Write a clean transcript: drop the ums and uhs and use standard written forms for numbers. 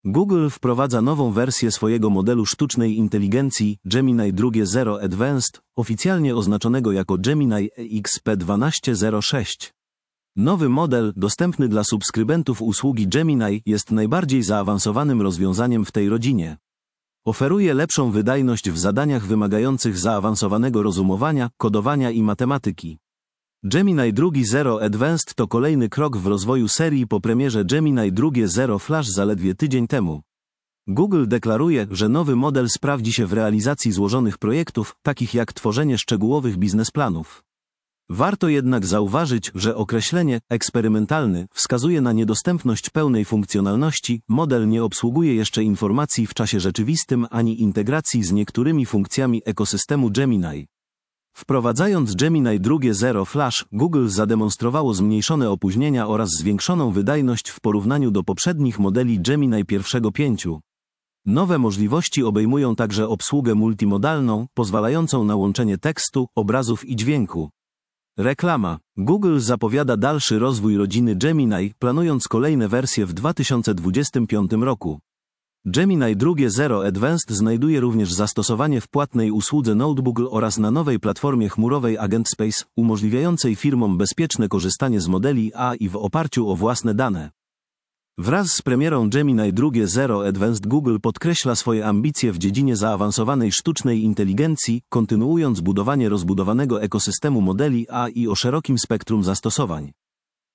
Google wprowadza nową wersję swojego modelu sztucznej inteligencji Gemini 2.0 Advanced, oficjalnie oznaczonego jako Gemini XP1206. Nowy model, dostępny dla subskrybentów usługi Gemini, jest najbardziej zaawansowanym rozwiązaniem w tej rodzinie. Oferuje lepszą wydajność w zadaniach wymagających zaawansowanego rozumowania, kodowania i matematyki. Gemini 2.0 Advanced to kolejny krok w rozwoju serii po premierze Gemini 2.0 Flash zaledwie tydzień temu. Google deklaruje, że nowy model sprawdzi się w realizacji złożonych projektów, takich jak tworzenie szczegółowych biznesplanów. Warto jednak zauważyć, że określenie eksperymentalny wskazuje na niedostępność pełnej funkcjonalności. Model nie obsługuje jeszcze informacji w czasie rzeczywistym ani integracji z niektórymi funkcjami ekosystemu Gemini. Wprowadzając Gemini 2.0 Flash, Google zademonstrowało zmniejszone opóźnienia oraz zwiększoną wydajność w porównaniu do poprzednich modeli Gemini 1.5. Nowe możliwości obejmują także obsługę multimodalną, pozwalającą na łączenie tekstu, obrazów i dźwięku. Reklama. Google zapowiada dalszy rozwój rodziny Gemini, planując kolejne wersje w 2025 roku. Gemini 2.0 Advanced znajduje również zastosowanie w płatnej usłudze Notebook oraz na nowej platformie chmurowej AgentSpace, umożliwiającej firmom bezpieczne korzystanie z modeli AI w oparciu o własne dane. Wraz z premierą Gemini 2.0 Advanced Google podkreśla swoje ambicje w dziedzinie zaawansowanej sztucznej inteligencji, kontynuując budowanie rozbudowanego ekosystemu modeli AI o szerokim spektrum zastosowań.